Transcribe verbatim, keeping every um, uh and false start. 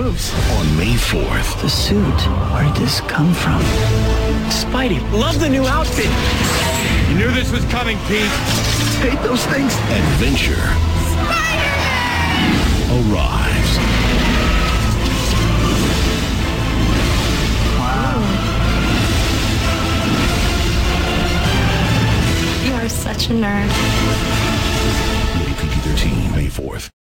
moves. On May fourth. The suit, where did this come from? Spidey, love the new outfit. You knew this was coming, Pete. Hate those things. Adventure Spider-Man arrives. Wow. You are such a nerd. Rated P G thirteen, May fourth.